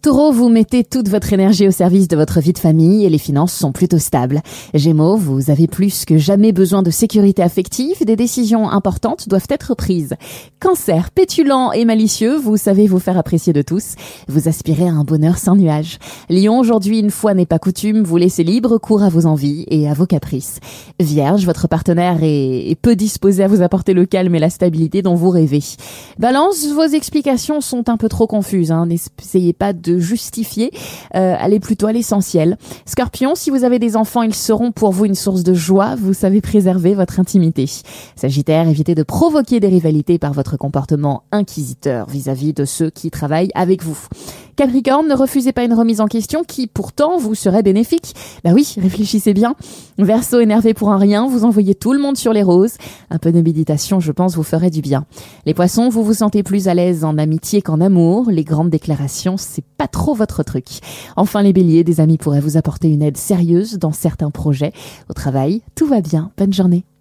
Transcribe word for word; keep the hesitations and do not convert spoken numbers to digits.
Taureau, vous mettez toute votre énergie au service de votre vie de famille et les finances sont plutôt stables. Gémeaux, vous avez plus que jamais besoin de sécurité affective, des décisions importantes doivent être prises. Cancer, pétulant et malicieux, vous savez vous faire apprécier de tous, vous aspirez à un bonheur sans nuages. Lion, aujourd'hui une fois n'est pas coutume, vous laissez libre cours à vos envies et à vos caprices. Vierge, votre partenaire est, est peu disposé à vous apporter le calme et la stabilité dont vous rêvez. Balance, vos explications sont un peu trop confuses, hein. N'essayez pas de justifier, euh, allez plutôt à l'essentiel. Scorpion, si vous avez des enfants, ils seront pour vous une source de joie, vous savez préserver votre intimité. Sagittaire, évitez de provoquer des rivalités par votre comportement inquisiteur vis-à-vis de ceux qui travaillent avec vous. Capricorne, ne refusez pas une remise en question qui pourtant vous serait bénéfique. Bah oui, réfléchissez bien. Verseau, énervé pour un rien, vous envoyez tout le monde sur les roses. Un peu de méditation, je pense, vous ferait du bien. Les poissons, vous vous sentez plus à l'aise en amitié qu'en amour. Les grandes déclarations, c'est pas trop votre truc. Enfin les béliers, des amis pourraient vous apporter une aide sérieuse dans certains projets. Au travail, tout va bien. Bonne journée.